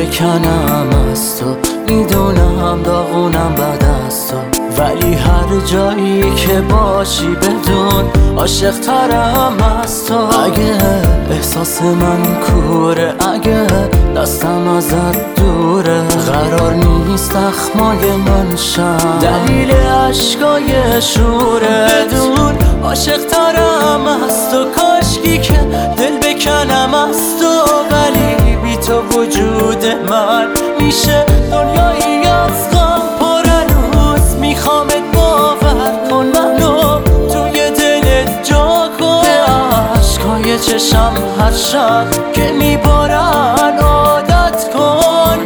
بکنم از تو. میدونم داغونم بعد از تو، ولی هر جایی که باشی بدون عاشق ترم از تو. اگه احساس من کوره، اگه دستم ازت دوره، قرار نیست اخمای من شم دلیل عشقای شوره. بدون عاشق ترم از تو، کاشکی که دل بکنم از تو، ولی بی تو وجود من میشه دنیایی از غم پر. هنوز میخوامت باور کن منو توی دلت جا کن. به عشقای چشم هر شب که میبارن عادت کن.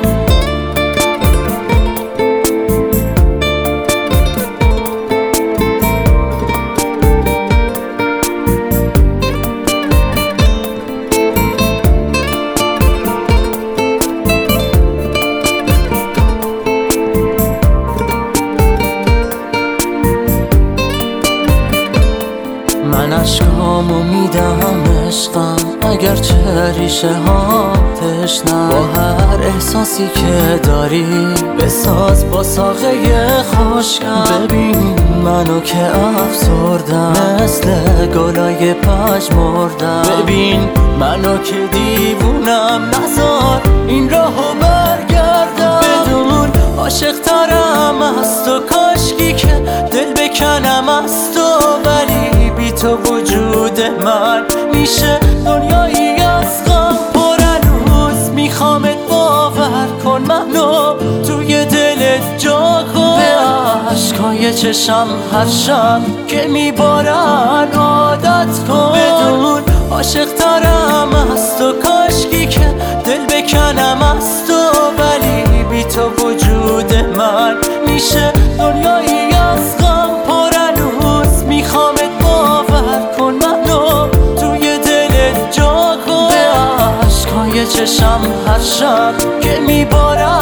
من عشقامو میدم عشقم، اگر چه ریشه ها تشنم. با هر احساسی که داری بساز با ساقه خشکم. ببین منو که افسردم، مثل گلای پژمردم. ببین منو که دیوونم، نذار این راهو برگردم. بدون عاشق ترم از تو، کاشکی که دل بکنم از تو، ولی بی تو وجود من میشه دنیایی از غم پر. هنوز میخوامت باور کن منو توی دلت جا کن. به عشقای چشم هر شب که میبارن عادت کن. بدون عاشق ترم از تو، کاشکی که دل بکنم از تو، ولی بی تو وجود من میشه دنیایی از غم پر. هنوز میخوامت باور کن منو توی دلت جا کن. به عشقای چشم هر شب که میبارن